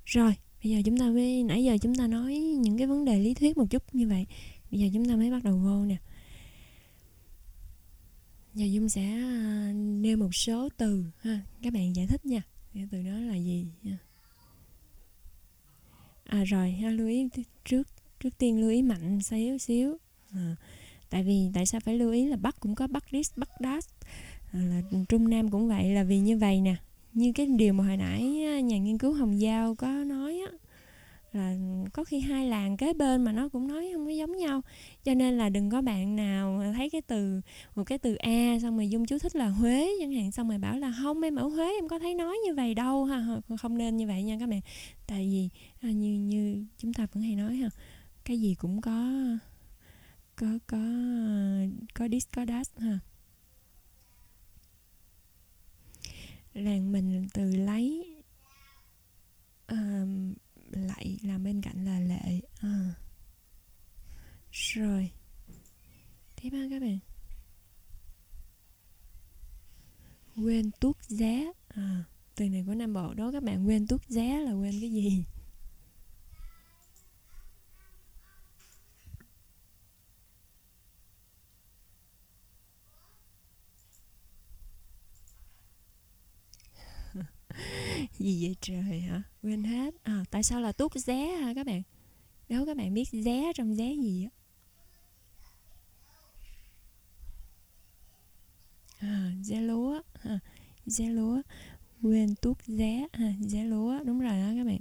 Rồi, bây giờ chúng ta mới, nãy giờ chúng ta nói những cái vấn đề lý thuyết một chút như vậy. Bây giờ chúng ta mới bắt đầu vô nè. Giờ Dung sẽ nêu một số từ ha, các bạn giải thích nha. Cái từ đó là gì nha. Rồi ha, lưu ý trước tiên lưu ý mạnh xíu. Tại sao phải lưu ý là Bắc cũng có Bắc dis, Bắc das, là Trung Nam cũng vậy, là vì như vậy nè. Như cái điều mà hồi nãy nhà nghiên cứu Hồng Giao có nói á, là có khi hai làng kế bên mà nó cũng nói không có giống nhau, cho nên là đừng có bạn nào thấy một cái từ A xong rồi Dung chú thích là Huế chẳng hạn, xong rồi bảo là không, em ở Huế em có thấy nói như vậy đâu ha. Không nên như vậy nha các bạn. Tại vì như chúng ta vẫn hay nói ha, cái gì cũng có dis có das ha. Làng mình từ lấy lại làm bên cạnh là lệ. Rồi tiếp ha các bạn. Quên tuốt giá. Từ này của Nam Bộ đó các bạn. Quên tuốt giá là quên cái gì? Gì vậy trời hả? Quên hết. Tại sao là tuốt giá hả các bạn? Đố các bạn biết giá trong giá gì á? Giá lúa. Giá lúa. Quên tuốt giá. Giá lúa. Đúng rồi đó các bạn.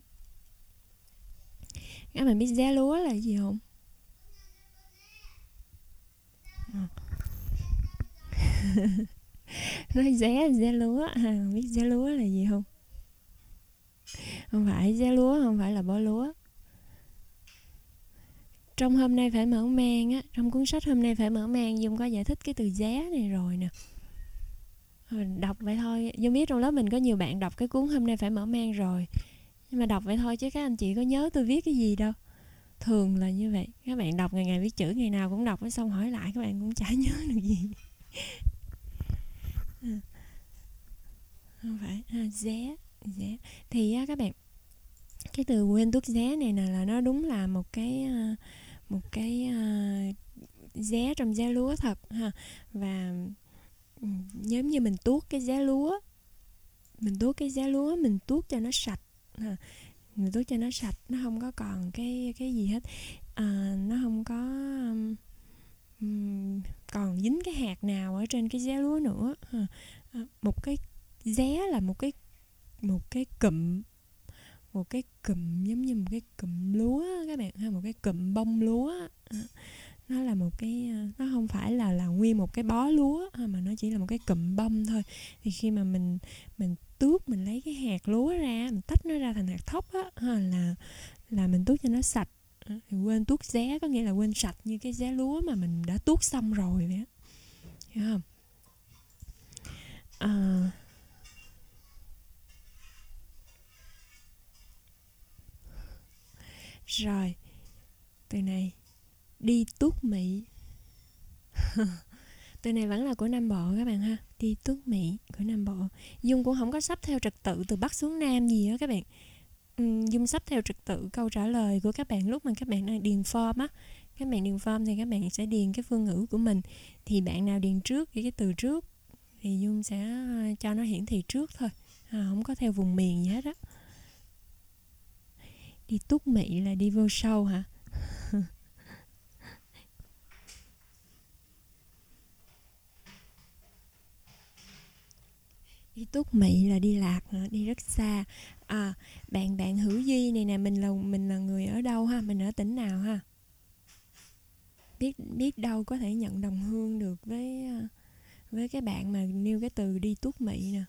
Các bạn biết giá lúa là gì không? Nói giá lúa. Biết giá lúa là gì không? Không phải giá lúa, không phải là bó lúa. Trong hôm nay phải mở mang á, trong cuốn sách hôm nay phải mở mang, Dung có giải thích cái từ giá này rồi nè. Đọc vậy thôi. Dung biết trong lớp mình có nhiều bạn đọc cái cuốn hôm nay phải mở mang rồi, nhưng mà đọc vậy thôi chứ các anh chị có nhớ tôi viết cái gì đâu. Thường là như vậy. Các bạn đọc ngày viết chữ, ngày nào cũng đọc, xong hỏi lại các bạn cũng chả nhớ được gì. Không phải. Giá. Thì các bạn, cái từ quên tuốt giá này nè là nó đúng là một cái giá trong giá lúa thật ha. Và giống như mình tuốt cái giá lúa, mình tuốt cho nó sạch ha. Mình tuốt cho nó sạch, nó không có còn cái gì hết, nó không có còn dính cái hạt nào ở trên cái giá lúa nữa ha. Một cái giá là một cái cụm giống như một cái cụm lúa các bạn ha, một cái cụm bông lúa. Nó là một cái, nó không phải là nguyên một cái bó lúa mà nó chỉ là một cái cụm bông thôi. Thì khi mà mình tuốt, mình lấy cái hạt lúa ra, mình tách nó ra thành hạt thóc á, là mình tuốt cho nó sạch. Thì quên tuốt giá có nghĩa là quên sạch như cái giá lúa mà mình đã tuốt xong rồi vậy á, hiểu không? Rồi từ này đi tuốt mị. Từ này vẫn là của Nam Bộ các bạn ha. Đi tuốt mị của Nam Bộ. Dung cũng không có sắp theo trật tự từ Bắc xuống Nam gì đó các bạn. Dung sắp theo trật tự câu trả lời của các bạn lúc mà các bạn đang điền form á. Các bạn điền form thì các bạn sẽ điền cái phương ngữ của mình. Thì bạn nào điền trước cái từ trước thì Dung sẽ cho nó hiển thị trước thôi. Không có theo vùng miền gì hết á. Đi tuốt mị là đi vô sâu hả? Đi tuốt mị là đi lạc, đi rất xa. Bạn Hữu Duy này nè, mình là người ở đâu ha? Mình ở tỉnh nào ha? Biết đâu có thể nhận đồng hương được với cái bạn mà nêu cái từ đi tuốt mị nè.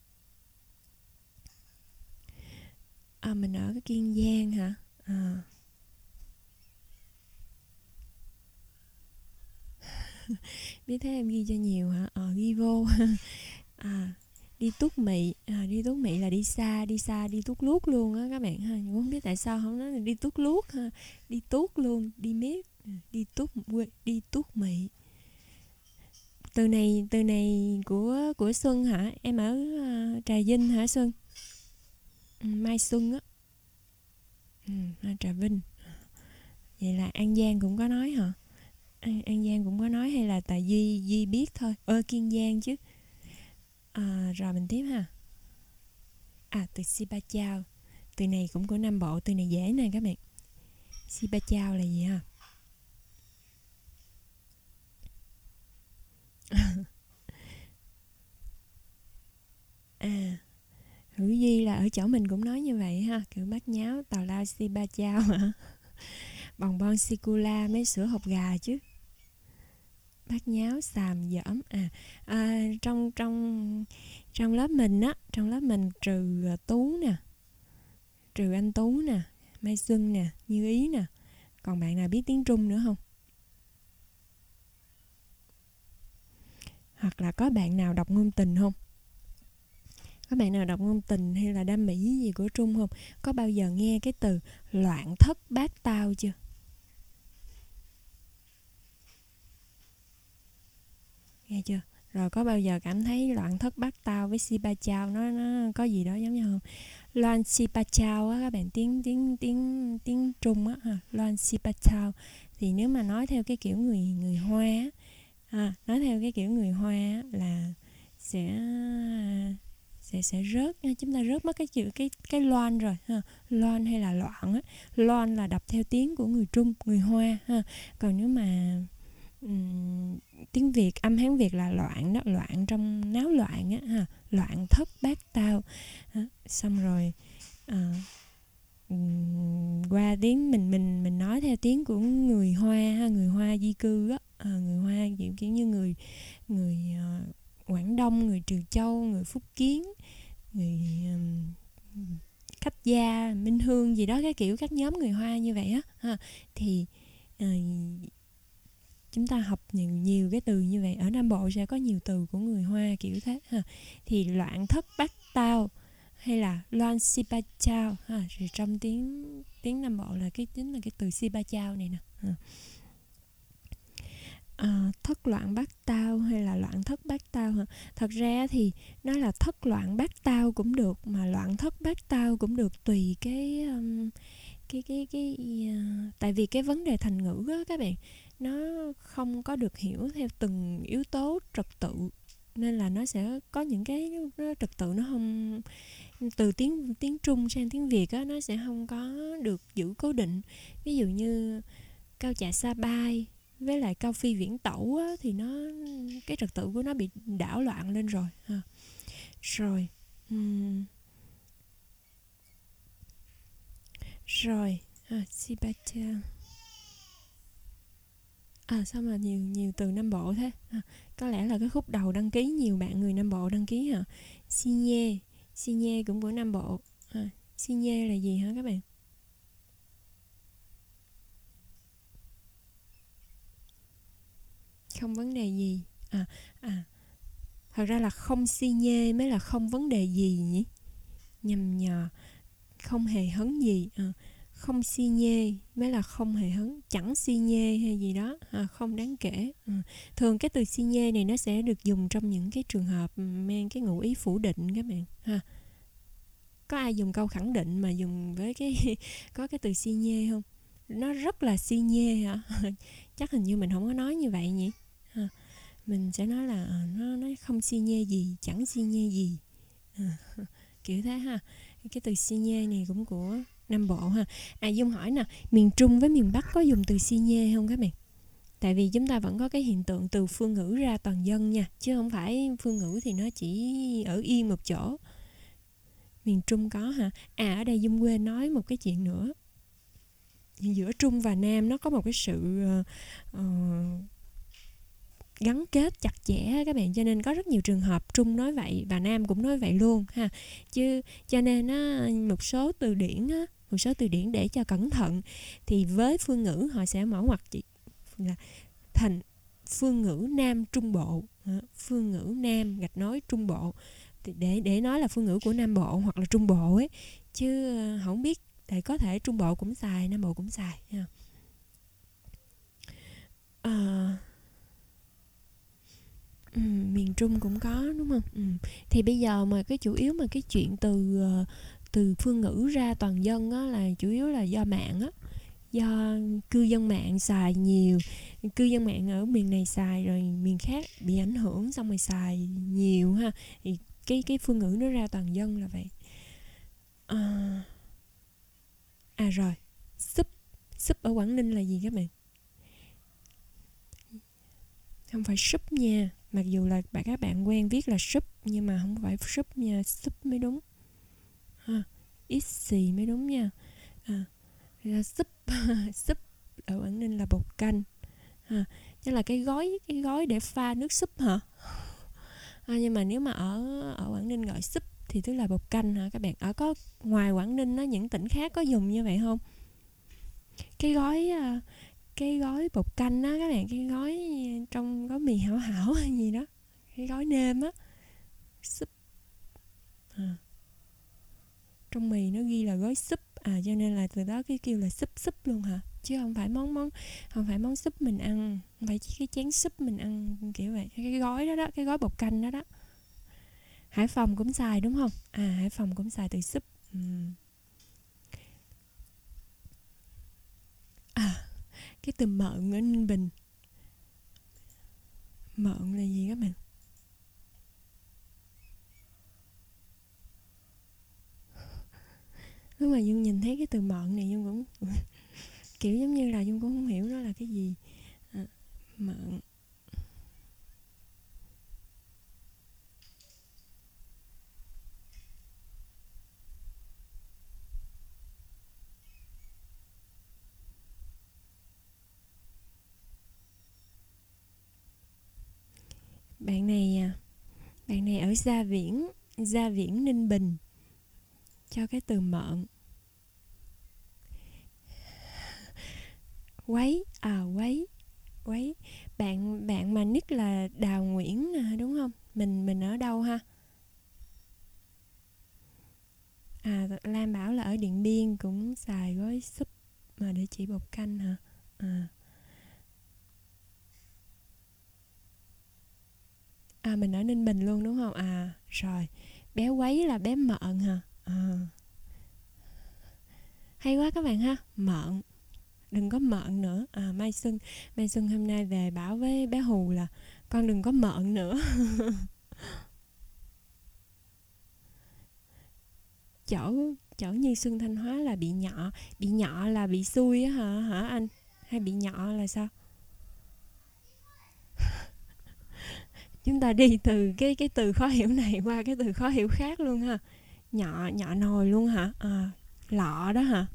Mình ở cái Kiên Giang hả? Biết thế em ghi cho nhiều hả? Ghi vô. Đi tuốt mị. Đi tuốt mị là đi xa, đi tuốt luốt luôn á các bạn ha. Cũng không biết tại sao không nói là đi tuốt luốt ha. Đi tuốt luôn, đi miết. Đi tuốt mị. Từ này của Xuân hả? Em ở Trà Vinh hả Xuân? Mai Xuân á. Trà Vinh. Vậy là An Giang cũng có nói hả? An Giang cũng có nói hay là tại Duy biết thôi? Kiên Giang chứ. Rồi mình tiếp ha. Từ Sipa Chao. Từ này cũng của Nam Bộ, từ này dễ nè các bạn. Sipa Chao là gì ha? Hữu Duy là ở chỗ mình cũng nói như vậy ha, kiểu bát nháo tào lao Sipa Chao hả? Bồng bon Sikula, mấy sữa hộp gà chứ. Bát nháo xàm dởm. Trong lớp mình á, trong lớp mình trừ Tú nè, trừ anh Tú nè, Mai Xuân nè, Như Ý nè, còn bạn nào biết tiếng Trung nữa không? Hoặc là có bạn nào đọc ngôn tình không? Có bạn nào đọc ngôn tình hay là đam mỹ gì của Trung không? Có bao giờ nghe cái từ loạn thất bát tao chưa? Nghe chưa? Rồi có bao giờ cảm thấy loạn thất bát tao với Sipa Chao nó có gì đó giống nhau không? Loan Sipa Chao á các bạn, tiếng Trung á ha, Loan Sipa Chao thì nếu mà nói theo cái kiểu người Hoa á, nói theo cái kiểu người Hoa á, là sẽ rớt nha, chúng ta rớt mất cái chữ cái loan rồi ha. Loan hay là loạn á, loan là đọc theo tiếng của người Trung, người Hoa ha. Còn nếu mà tiếng Việt, âm Hán Việt là loạn đó, loạn trong náo loạn á ha, loạn thất bát tao. Xong rồi qua tiếng mình nói theo tiếng của người Hoa ha, người Hoa di cư á, người Hoa kiểu như người Quảng Đông, người Trừ Châu, người Phúc Kiến, người Khách Gia, Minh Hương gì đó, cái kiểu các nhóm người Hoa như vậy á ha. Thì chúng ta học nhiều cái từ như vậy. Ở Nam Bộ sẽ có nhiều từ của người Hoa kiểu thế ha. Thì loạn thất bát tao hay là loan Sipa Chao ha. Rồi trong tiếng Nam Bộ là chính là cái từ Sipa Chao này nè. Thất loạn bát tao hay là loạn thất bát tao hả? Thật ra thì nó là thất loạn bát tao cũng được, mà loạn thất bát tao cũng được, tùy cái tại vì cái vấn đề thành ngữ á các bạn, nó không có được hiểu theo từng yếu tố trật tự, nên là nó sẽ có những cái trật tự nó không, từ tiếng Trung sang tiếng Việt á, nó sẽ không có được giữ cố định. Ví dụ như cao trà sa bai với lại cao phi viễn tẩu á, thì cái trật tự của nó bị đảo loạn lên rồi ha. Rồi Sipacha. Sao mà nhiều từ Nam Bộ thế? Có lẽ là cái khúc đầu đăng ký nhiều bạn người Nam Bộ đăng ký hả? Xi nhê cũng của Nam Bộ. Xi nhê là gì hả các bạn? Không vấn đề gì. Thật ra là không xi nhê mới là không vấn đề gì nhỉ? Nhầm nhò. Không hề hấn gì. Không xi nhê mới là không hề hấn, chẳng xi nhê hay gì đó, không đáng kể. Thường cái từ xi nhê này nó sẽ được dùng trong những cái trường hợp mang cái ngụ ý phủ định các bạn ha. Có ai dùng câu khẳng định mà dùng với có cái từ xi nhê không? Nó rất là xi nhê hả? Chắc hình như mình không có nói như vậy nhỉ? Mình sẽ nói là nó không xi nhê gì, chẳng xi nhê gì, kiểu thế ha. Cái từ xi nhê này cũng của Nam Bộ ha. Dung hỏi nè, miền Trung với miền Bắc có dùng từ xi nhê không các bạn? Tại vì chúng ta vẫn có cái hiện tượng từ phương ngữ ra toàn dân nha, chứ không phải phương ngữ thì nó chỉ ở yên một chỗ. Miền Trung có hả? Ở đây Dung quên nói một cái chuyện nữa. Giữa Trung và Nam nó có một cái sự gắn kết chặt chẽ các bạn, cho nên có rất nhiều trường hợp Trung nói vậy và Nam cũng nói vậy luôn ha. Chứ cho nên một số từ điển để cho cẩn thận thì với phương ngữ họ sẽ mở ngoặc là thành phương ngữ Nam Trung Bộ, phương ngữ Nam gạch nối Trung Bộ, để nói là phương ngữ của Nam Bộ hoặc là Trung Bộ ấy, chứ không biết, tại có thể Trung Bộ cũng xài, Nam Bộ cũng xài ha. Miền Trung cũng có đúng không? Thì bây giờ mà cái chủ yếu mà cái chuyện từ từ phương ngữ ra toàn dân á, là chủ yếu là do mạng á, do cư dân mạng xài nhiều, cư dân mạng ở miền này xài rồi miền khác bị ảnh hưởng xong rồi xài nhiều ha, thì cái phương ngữ nó ra toàn dân là vậy. Rồi, súp ở Quảng Ninh là gì các bạn? Không phải súp nha, mặc dù là các bạn quen viết là súp nhưng mà không phải súp nha, súp mới đúng ha, ít xì mới đúng nha. Súp súp ở Quảng Ninh là bột canh ha, tức là cái gói để pha nước súp hả? Nhưng mà nếu mà ở Quảng Ninh gọi súp thì tức là bột canh hả các bạn? Có ngoài Quảng Ninh á, những tỉnh khác có dùng như vậy không? Cái gói bột canh á các bạn, cái gói trong gói mì hảo hảo hay gì đó, cái gói nêm á, súp trong mì nó ghi là gói súp, cho nên là từ đó cái kêu là súp luôn hả, chứ không phải món súp mình ăn, không phải chỉ cái chén súp mình ăn kiểu vậy. Cái gói đó, cái gói bột canh đó. Hải Phòng cũng xài đúng không? Hải Phòng cũng xài từ súp. Cái từ mợn ở Ninh Bình, mợn là gì các bạn? Lúc mà Dương nhìn thấy cái từ mợn này Dương cũng kiểu giống như là Dương cũng không hiểu nó là cái gì. Mợn. Bạn này ở Gia Viễn Ninh Bình cho cái từ mợn. Quấy. Bạn mà nick là Đào Nguyễn đúng không? Mình ở đâu ha? Lam bảo là ở Điện Biên cũng xài gói súp mà để chỉ bột canh hả? Mình ở Ninh Bình luôn đúng không? Rồi. Bé Quấy là bé mợn hả? Hay quá các bạn ha. Mợn. Đừng có mợn nữa. Mai Xuân hôm nay về bảo với bé Hù là con đừng có mợn nữa. Chỗ Như Xuân Thanh Hóa là bị nhọ là bị xui á hả anh? Hay bị nhọ là sao? Chúng ta đi từ cái từ khó hiểu này qua cái từ khó hiểu khác luôn ha. Nhọ nồi luôn hả? Lọ đó hả?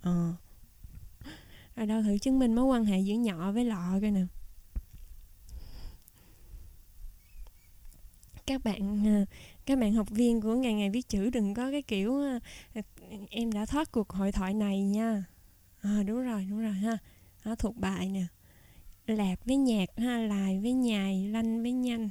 Rồi đâu thử chứng minh mối quan hệ giữa nhọ với lọ coi nè. Các bạn học viên của ngày viết chữ đừng có cái kiểu em đã thoát cuộc hội thoại này nha. Đúng rồi ha. Đó, thuộc bài nè. Lạc với nhạc ha, lài với nhài, lanh với nhanh.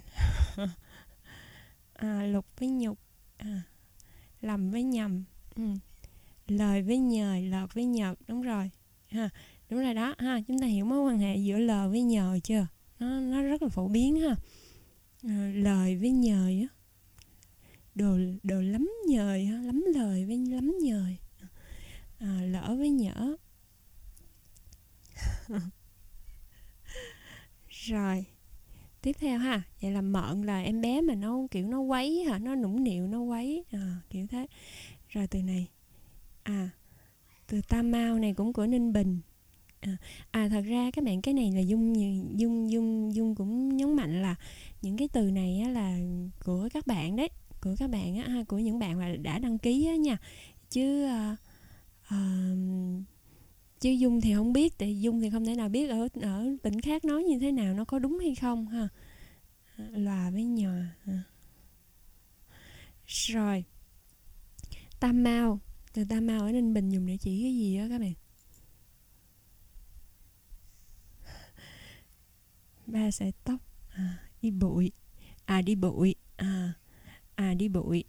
Lục với nhục, lầm với nhầm. Lời với nhời, lợt với nhợt, đúng rồi ha. Đúng rồi đó ha, chúng ta hiểu mối quan hệ giữa lời với nhời chưa? Nó rất là phổ biến ha. Lời với nhời á, đồ lắm nhời ha, lắm lời với lắm nhời. Lỡ với nhỡ. Rồi tiếp theo ha, vậy là mợn là em bé mà nó kiểu nó quấy hả, nó nũng nịu, nó quấy kiểu thế. Rồi từ này từ Ta Mau này cũng của Ninh Bình. Thật ra các bạn, cái này là Dung cũng nhấn mạnh là những cái từ này á là của các bạn đấy, của các bạn á, của những bạn mà đã đăng ký á nha, chứ Dung thì không biết, tại Dung thì không thể nào biết ở tỉnh khác nói như thế nào, nó có đúng hay không ha. Lòa với nhòa. Rồi Tam Mau, từ Tam Mau ở Ninh Bình dùng để chỉ cái gì đó các bạn? Ba sợi tóc. Đi bụi. Đi bụi. Đi bụi.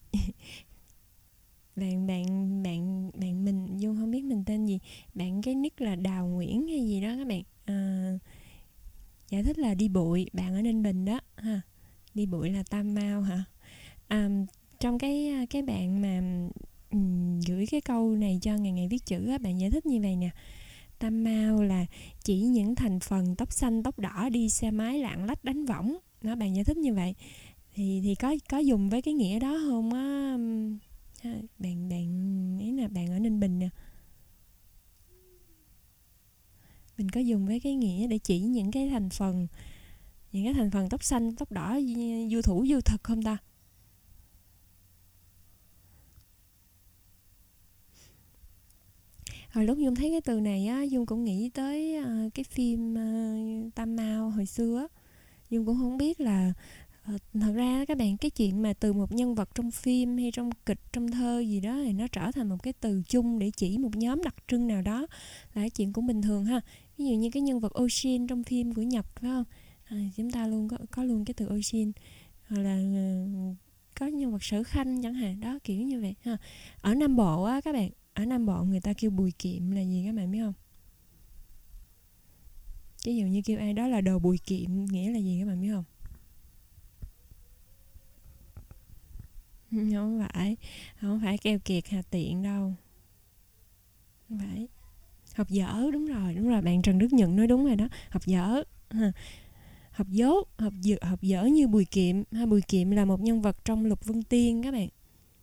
bạn mình Dung không biết mình tên gì, bạn cái nick là Đào Nguyễn hay gì đó các bạn. Giải thích là đi bụi, bạn ở Ninh Bình đó ha. Đi bụi là Tam Mau hả? Trong cái bạn mà gửi cái câu này cho Ngày Ngày Viết Chữ á, bạn giải thích như vậy nè. Tam Mao là chỉ những thành phần tóc xanh tóc đỏ đi xe máy lạng lách đánh võng. Đó, bạn giải thích như vậy. Thì có dùng với cái nghĩa đó không á? Bạn ấy là bạn ở Ninh Bình nè. Mình có dùng với cái nghĩa để chỉ những cái thành phần tóc xanh tóc đỏ du thủ du thực không ta? Hồi lúc Dung thấy cái từ này á, Dung cũng nghĩ tới cái phim Tam Mao hồi xưa á. Dung cũng không biết là thật ra các bạn, cái chuyện mà từ một nhân vật trong phim hay trong kịch, trong thơ gì đó thì nó trở thành một cái từ chung để chỉ một nhóm đặc trưng nào đó là cái chuyện cũng bình thường ha. Ví dụ như cái nhân vật Ocean trong phim của Nhật, phải không? Chúng ta luôn có luôn cái từ Ocean, hoặc là có nhân vật Sở Khanh chẳng hạn đó, kiểu như vậy ha. Ở Nam Bộ á các bạn, ở Nam Bộ người ta kêu Bùi Kiệm là gì các bạn biết không? Ví dụ như kêu ai đó là đồ Bùi Kiệm nghĩa là gì các bạn biết không? Không phải keo kiệt hà tiện đâu, không phải. Học dở, đúng rồi, bạn Trần Đức Nhận nói đúng rồi đó, học dở. Học dốt, học dở như Bùi Kiệm. Bùi Kiệm là một nhân vật trong Lục Vân Tiên các bạn.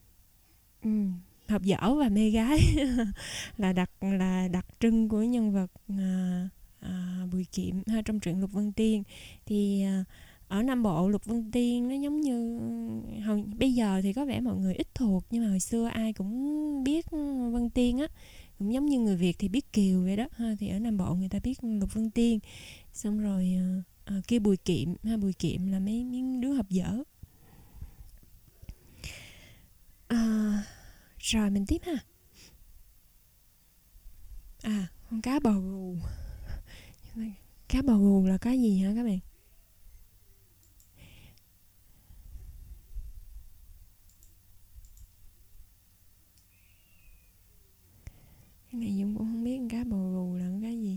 Học dở và mê gái là đặc trưng của nhân vật Bùi Kiệm trong truyện Lục Vân Tiên. Thì ở Nam Bộ Lục Vân Tiên nó giống như bây giờ thì có vẻ mọi người ít thuộc, nhưng mà hồi xưa ai cũng biết Vân Tiên á, cũng giống như người Việt thì biết Kiều vậy đó ha. Thì ở Nam Bộ người ta biết Lục Vân Tiên, xong rồi kêu Bùi Kiệm Bùi Kiệm là mấy đứa học dở. Rồi mình tiếp ha. Con cá bò gù. Cá bò gù là cái gì hả các bạn? Cái này Dung cũng không biết cá bò gù là cái gì.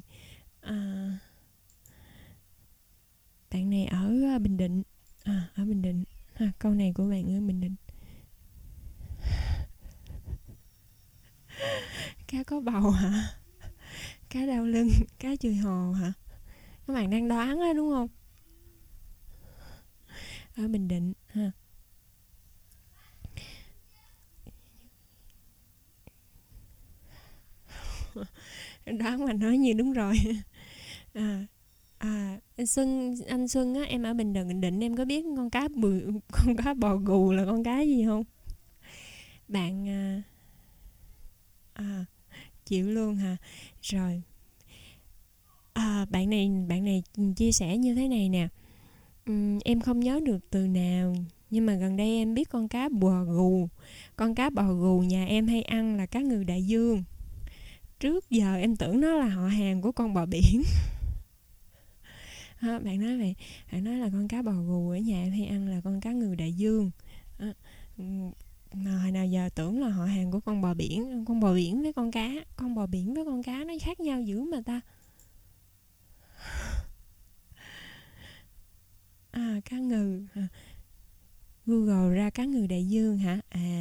Bạn này ở Bình Định. Ở Bình Định. Câu này của bạn ở Bình Định. Cá có bầu hả? Cá đau lưng, cá chùi hồ hả? Các bạn đang đoán đó đúng không? Ở Bình Định ha. Đoán mà nói như đúng rồi. Anh Xuân á, em ở Bình Định, em có biết con cá bò gù là con cá gì không? Bạn chịu luôn hả? Rồi. Bạn này chia sẻ như thế này nè. Em không nhớ được từ nào, nhưng mà gần đây em biết con cá bò gù. Con cá bò gù nhà em hay ăn là cá ngừ đại dương. Trước giờ em tưởng nó là họ hàng của con bò biển. Bạn nói vậy. Bạn nói là con cá bò gù ở nhà em hay ăn là con cá ngừ đại dương. Mà hồi nào giờ tưởng là họ hàng của con bò biển. Con bò biển với con cá, con bò biển với con cá nó khác nhau dữ mà ta. Cá ngừ. Google ra cá ngừ đại dương hả?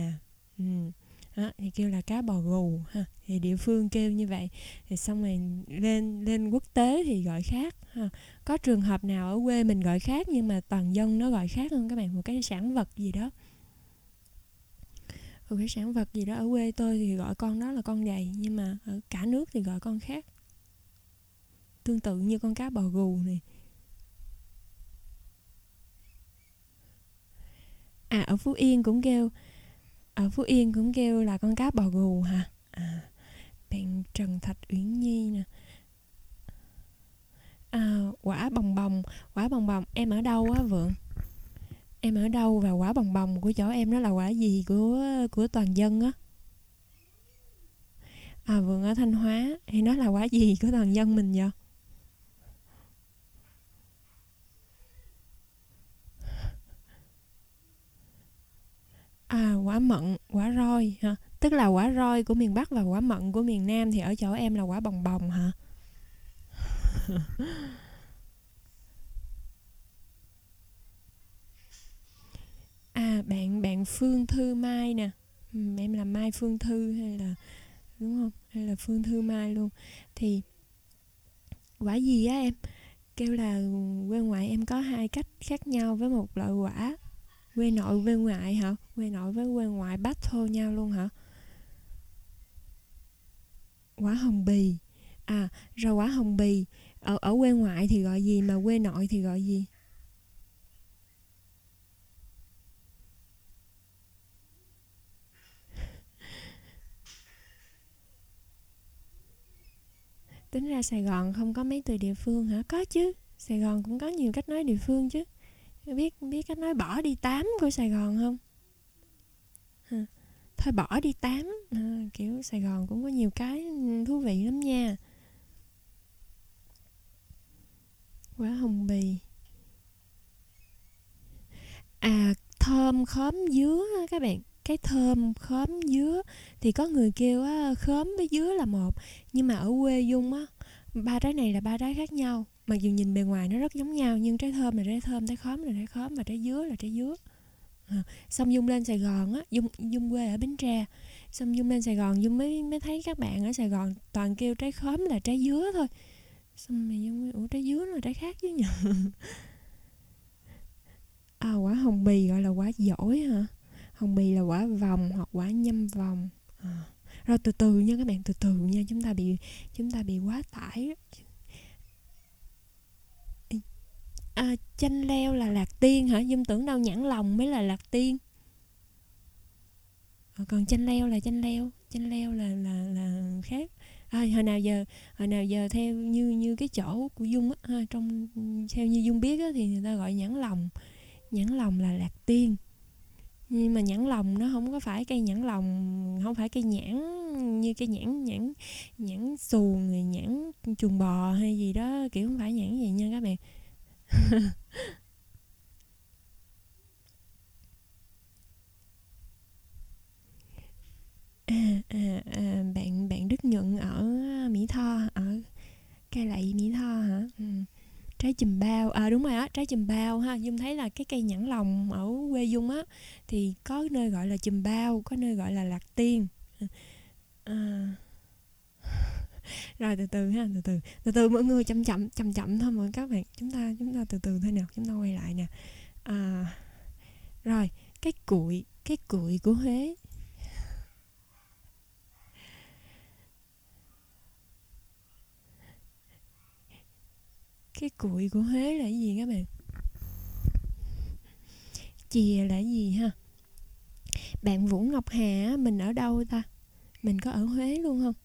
Thì kêu là cá bò gù ha. Thì địa phương kêu như vậy. Thì xong rồi lên quốc tế thì gọi khác ha. Có trường hợp nào ở quê mình gọi khác nhưng mà toàn dân nó gọi khác không các bạn? Một cái sản vật gì đó. Một cái sản vật gì đó ở quê tôi thì gọi con đó là con gầy, nhưng mà ở cả nước thì gọi con khác. Tương tự như con cá bò gù này. Ở Phú Yên cũng kêu là con cá bò gù hả? Bạn Trần Thạch Uyển Nhi nè. Quả bồng bồng em ở đâu á Vượng? Em ở đâu và quả bồng bồng của chỗ em nó là quả gì của toàn dân á? Vượng ở Thanh Hóa thì nó là quả gì của toàn dân mình vậy? Quả mận, quả roi hả? Tức là quả roi của miền Bắc và quả mận của miền Nam, thì ở chỗ em là quả bồng bồng hả? Bạn Phương Thư Mai nè. em là Mai Phương Thư hay là, đúng không, hay là Phương Thư Mai luôn. Thì quả gì á em, kêu là quê ngoại em có hai cách khác nhau với một loại quả. Quê nội quê ngoại hả? Quê nội với quê ngoại battle nhau luôn hả? Quả hồng bì. À, rồi quả hồng bì ở quê ngoại thì gọi gì mà quê nội thì gọi gì? Tính ra Sài Gòn không có mấy từ địa phương hả? Có chứ. Sài Gòn cũng có nhiều cách nói địa phương chứ. Biết biết cách nói bỏ đi tám của Sài Gòn không? Hả? Thôi bỏ đi tám. Kiểu Sài Gòn cũng có nhiều cái thú vị lắm nha. Quả hồng bì. À, thơm khóm dứa á các bạn. Cái thơm khóm dứa thì có người kêu á, khóm với dứa là một, nhưng mà ở quê Dung á, ba trái này là ba trái khác nhau. Mặc dù nhìn bề ngoài nó rất giống nhau, nhưng trái thơm là trái thơm, trái khóm là trái khóm, và trái dứa là trái dứa. Xong Dung lên Sài Gòn á, Dung quê ở Bến Tre, xong Dung lên Sài Gòn Dung mới thấy các bạn ở Sài Gòn toàn kêu trái khóm là trái dứa thôi. Xong mà Dung ủa trái dứa là trái khác chứ nhỉ? À, quả hồng bì gọi là quả dổi hả? Hồng bì là quả vòng hoặc quả nhâm vòng. Rồi từ từ nha các bạn, từ từ nha, chúng ta bị quá tải. Chanh leo là lạc tiên hả? Dung tưởng đâu nhãn lòng mới là lạc tiên. Còn chanh leo là khác. Hồi nào giờ theo như cái chỗ của Dung á, trong theo như Dung biết á, thì người ta gọi nhãn lòng là lạc tiên. Nhưng mà nhãn lòng nó không có phải cây nhãn lòng, không phải cây nhãn như cây nhãn nhãn nhãn xuồng, nhãn chuồng bò hay gì đó, kiểu không phải nhãn vậy nha các bạn. Bạn bạn Đức Nhuận ở Mỹ Tho, ở cây lậy Mỹ Tho hả? Trái chùm bao, đúng rồi á, trái chùm bao ha. Dung thấy là cái cây nhãn lòng ở quê Dung á, thì có nơi gọi là chùm bao, có nơi gọi là lạc tiên. à, Rồi từ từ ha, từ từ mọi người, chậm chậm thôi mọi các bạn, chúng ta từ từ thôi nào, chúng ta quay lại nè. à, Rồi, cái cuội của Huế. Cái cuội của Huế là cái gì các bạn? Chìa là cái gì ha? Bạn Vũ Ngọc Hà, mình ở đâu ta? Mình có ở Huế luôn không?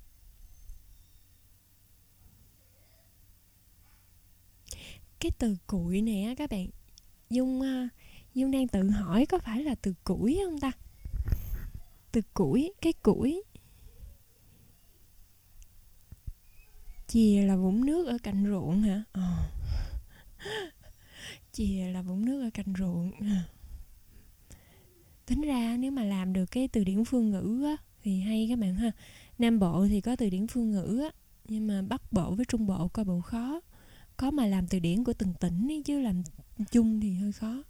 Cái từ cuội này á các bạn, Dung đang tự hỏi có phải là từ củi không ta? Từ củi, cái củi. Chìa là vũng nước ở cạnh ruộng hả? Chìa là vũng nước ở cạnh ruộng. Tính ra nếu mà làm được cái từ điển phương ngữ á thì hay các bạn ha. Nam Bộ thì có từ điển phương ngữ á, nhưng mà Bắc Bộ với Trung Bộ coi bộ khó. Có mà làm từ điển của từng tỉnh ấy, chứ làm chung thì hơi khó.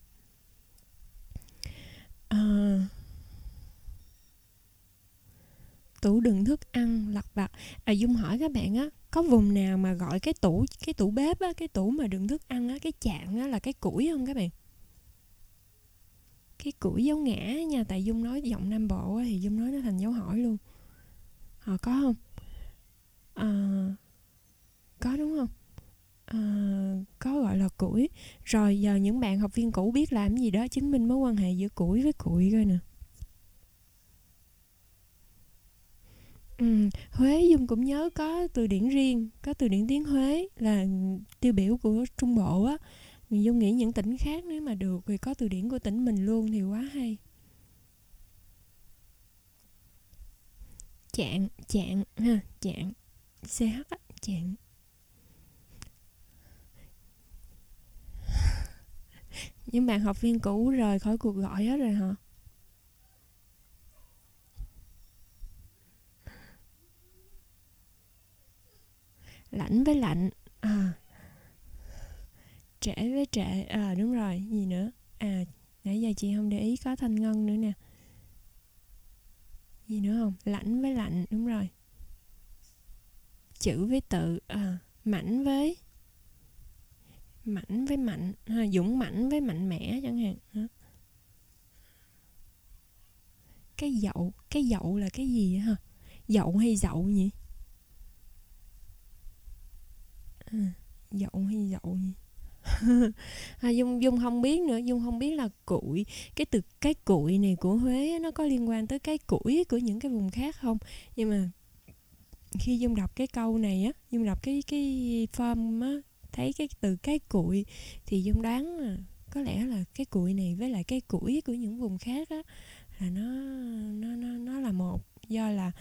Tủ đựng thức ăn lặt vặt. Dung hỏi các bạn á, có vùng nào mà gọi cái tủ bếp á, cái tủ mà đựng thức ăn á, cái chạn á là cái củi không các bạn? Cái củi dấu ngã nha, tại Dung nói giọng Nam Bộ á, thì Dung nói nó thành dấu hỏi luôn. Có không? à, có đúng không? Có gọi là củi. Rồi giờ những bạn học viên cũ biết làm gì đó chứng minh mối quan hệ giữa củi với cuội coi nè. Huế Dung cũng nhớ có từ điển riêng, có từ điển tiếng Huế là tiêu biểu của Trung Bộ á. Dung nghĩ những tỉnh khác nếu mà được thì có từ điển của tỉnh mình luôn thì quá hay. Chạn ha, chạn, ch á, chạn. Những bạn học viên cũ rời khỏi cuộc gọi hết rồi hả? Lãnh với lạnh. Trễ với trệ. Đúng rồi, gì nữa? Nãy giờ chị không để ý có thanh ngân nữa nè. Gì nữa không? Lãnh với lạnh, đúng rồi. Chữ với tự, mãnh với mạnh, dũng mãnh với mạnh mẽ chẳng hạn. Cái dậu là cái gì hả? Dậu hay dậu nhỉ? Dậu hay dậu nhỉ? Dung không biết nữa. Dung không biết là cụi, cái từ cái cụi này của Huế nó có liên quan tới cái củi của những cái vùng khác không. Nhưng mà khi Dung đọc cái câu này á, Dung đọc cái form á, thấy cái từ cái cụi thì Dung đoán là có lẽ là cái cụi này với lại cái củi của những vùng khác á, là nó là một. Do là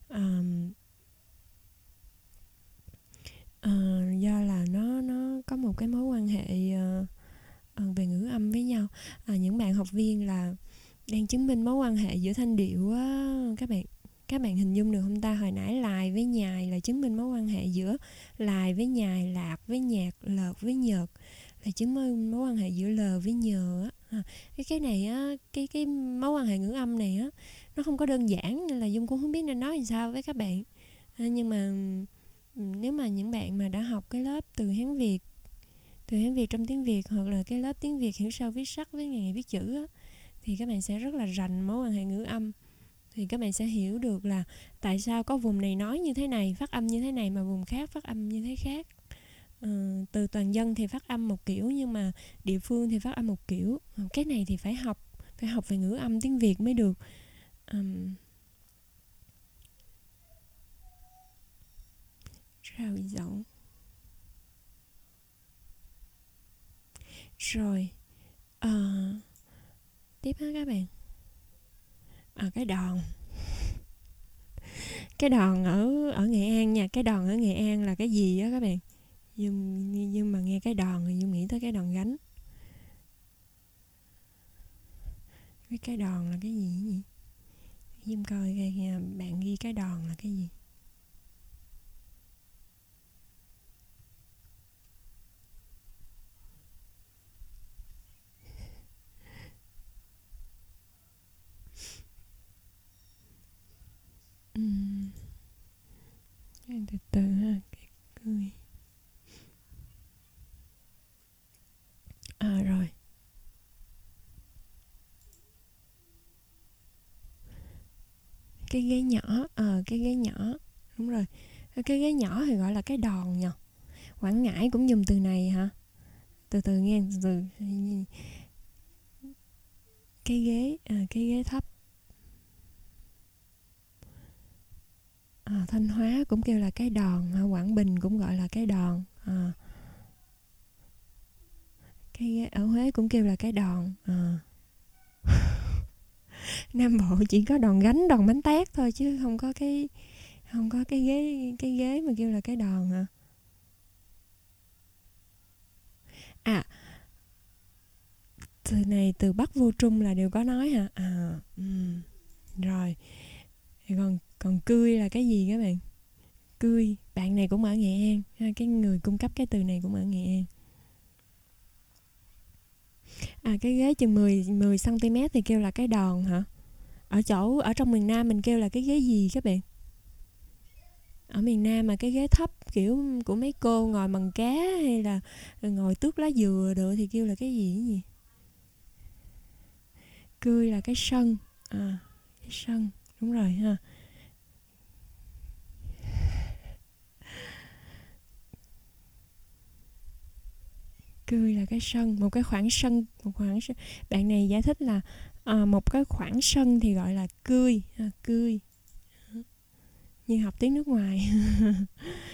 do là nó có một cái mối quan hệ về ngữ âm với nhau. Những bạn học viên là đang chứng minh mối quan hệ giữa thanh điệu á, các bạn hình dung được không ta? Hồi nãy lài với nhài là chứng minh mối quan hệ giữa lài với nhài, lạc với nhạc, lợt với nhợt là chứng minh mối quan hệ giữa lờ với nhờ á. Cái này á, cái mối quan hệ ngữ âm này á, nó không có đơn giản nên là Dung cũng không biết nên nói làm sao với các bạn. Nhưng mà nếu mà những bạn mà đã học cái lớp từ Hán Việt trong tiếng Việt, hoặc là cái lớp tiếng Việt hiểu sâu viết sắc với ngày viết chữ á, thì các bạn sẽ rất là rành mối quan hệ ngữ âm. Thì các bạn sẽ hiểu được là tại sao có vùng này nói như thế này, phát âm như thế này, mà vùng khác phát âm như thế khác. Từ toàn dân thì phát âm một kiểu, nhưng mà địa phương thì phát âm một kiểu. Cái này thì phải học về ngữ âm tiếng Việt mới được. Rào rộng. Rồi tiếp ha các bạn. Cái đòn. Cái đòn ở Nghệ An nha. Cái đòn ở Nghệ An là cái gì á các bạn? Nhưng mà nghe cái đòn thì Dung nghĩ tới cái đòn gánh. Cái đòn là cái gì nhỉ? Dung coi coi bạn ghi cái đòn là cái gì. Từ từ ha. Cái cười. Rồi. Cái ghế nhỏ. Cái ghế nhỏ. Đúng rồi. Cái ghế nhỏ thì gọi là cái đòn nhờ. Quảng Ngãi cũng dùng từ này hả? Từ từ nghe. Từ cái ghế thấp. Thanh Hóa cũng kêu là cái đòn. Quảng Bình cũng gọi là cái đòn. Cái ghế ở Huế cũng kêu là cái đòn. Nam Bộ chỉ có đòn gánh, đòn bánh tét thôi, chứ không có cái ghế mà kêu là cái đòn hả? Từ này từ Bắc vô Trung là đều có nói hả? Rồi. Còn cươi là cái gì các bạn? Cươi, bạn này cũng ở Nghệ An. Cái người cung cấp cái từ này cũng ở Nghệ An. Cái ghế chừng 10 cm thì kêu là cái đòn hả? Ở trong miền Nam mình kêu là cái ghế gì các bạn? Ở miền Nam mà cái ghế thấp kiểu của mấy cô ngồi mần cá hay là ngồi tước lá dừa đồ thì kêu là cái gì? Cươi là cái sân. Cái sân, đúng rồi ha. Cươi là cái sân, một cái khoảng sân. Bạn này giải thích là một cái khoảng sân thì gọi là cươi. Cươi như học tiếng nước ngoài.